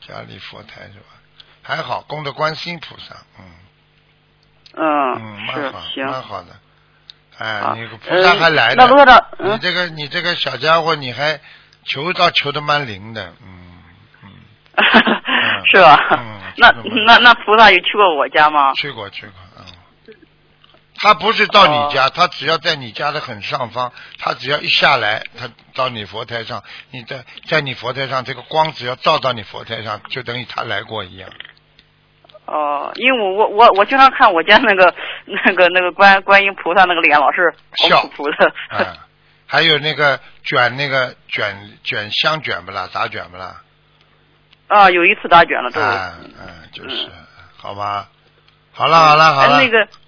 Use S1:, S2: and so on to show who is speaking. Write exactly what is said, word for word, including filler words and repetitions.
S1: 家里佛台是吧？还好，供的观世音菩萨，嗯。
S2: 嗯，
S1: 嗯，蛮好，
S2: 行，
S1: 蛮好的。哎，
S2: 啊、
S1: 你个菩萨还来
S2: 的。呃、那罗校长，
S1: 嗯、你这个你这个小家伙，你还求倒求的蛮灵的，嗯嗯。
S2: 是吧？
S1: 嗯。
S2: 那那那菩萨有去过我家吗？
S1: 去过去过，嗯。他不是到你家，
S2: 哦、
S1: 他只要在你家的很上方，他只要一下来，他到你佛台上，你在在你佛台上，这个光只要照到你佛台上，就等于他来过一样。
S2: 哦，因为我我我经常看我家那个那个那个观观音菩萨那个脸老是
S1: 笑
S2: 苦苦的。
S1: 嗯，还有那个卷那个卷卷香卷不啦，打卷不啦？
S2: 啊，有一次打卷了，对。
S1: 嗯嗯，就是，嗯、好吧。好了好了好了，
S2: 那个